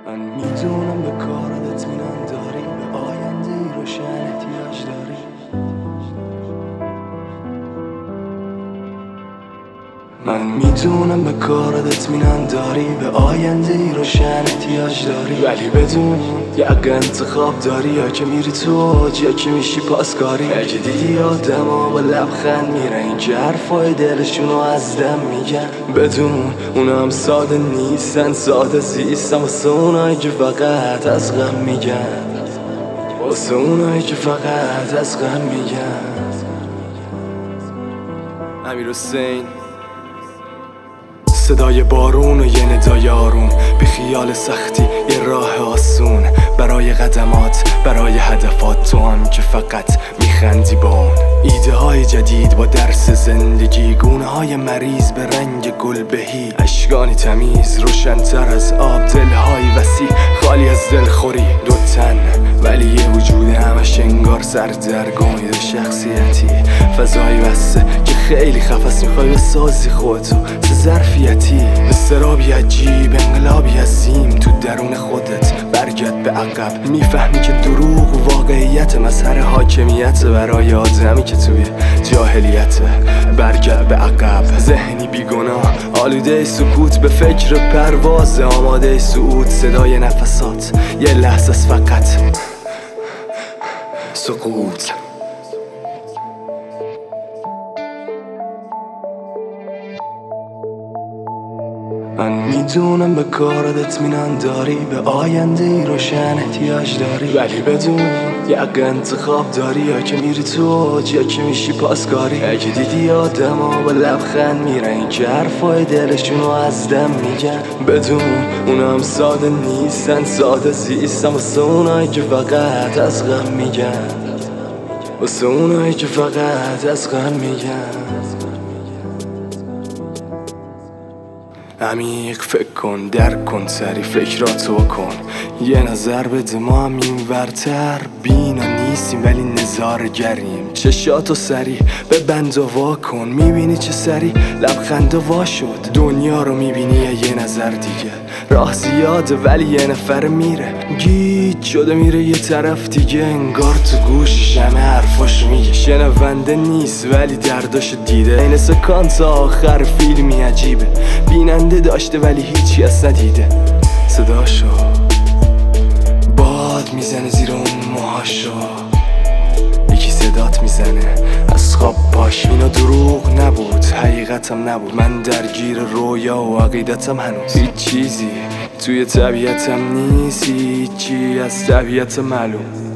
من میدونم به کارت اطمینان داری، به آینده روشن احتیاج داری. من میدونم به کارت اطمینان داری، به آینده روشن احتیاج داری. ولی بدون یک انتخاب داری، یا که میری تو اوج یا که میشی پاسکاری. اگه دیدی آدما با لبخند میره، این که حرفای دلشونو از دم میگن، بدون اونا هم ساده نیستن، ساده زیستن واسه اونایی که فقط از غم میگن، واسه اونایی که فقط از غم میگن. امیرحسین، صدای بارون و یه ندای آروم، بی خیال سختی یه راه آسون، برای قدمات برای هدفات، تو هم که فقط میخندی با اون. ایده های جدید با درس زندگی، گونه های مریض به رنگ گل بهی، اشکانی تمیز روشن‌تر از آب، دلهای وسیع خالی از دلخوری. دو تن ولی یه وجود همش انگار سردرگم، یه شخصیتی فضایی بسته که خیلی خفص میخوای بسازی خودتو سه ظرفیتی. استرابی عجیب، انقلابی عظیم تو درون خودت، برگرد به عقب. میفهمی که دروغ واقعیت، مظهر حاکمیت برای آدمی که توی جاهلیت. برگرد به عقب، ذهنی بیگناه، آلوده سکوت به فکر پرواز، آماده صعود، صدای نفسات یه لحظه فقط سقوط. من میدونم به کارت اطمینان داری، به آینده روشن احتیاج داری. ولی بدون یک انتخاب داری، یا که میری تو اوج یا که میشی پاسکاری. اگه دیدی آدما با لبخند میره، این که حرفای دلشونو از دم میگن، بدون اونا هم ساده نیستن، ساده زیستن واسه اونایی که فقط از غم میگن، واسه اونایی که فقط از غم میگن. عمیق فکر کن، درک کن، سری فکراتو کن، یه نظر بده. ما هم این ورتر بینا نیستیم ولی نظارگریم. چشاتو سری ببند و وا کن، میبینی چه سری لبخند وا شد. دنیا رو میبینی یه نظر دیگه، راه زیاده ولی یه نفر میره، گیج شده میره یه طرف دیگه. انگار تو گوشش همه حرفاشو میگه، شنونده نیست ولی درداشو دیده. این سکانس آخر فیلمی عجیبه، بیننده داشته ولی هیچی از ندیده. صداشو باد میزنه زیر اون موهاشو، یکی صدات میزنه از خواب باش. اینا دروغ نبود، حقیقتم نبود، من درگیر رویا و عقیدتم هنوز. هیچ چیزی توی طبیعتم نیست، هیچی از طبیعت معلوم.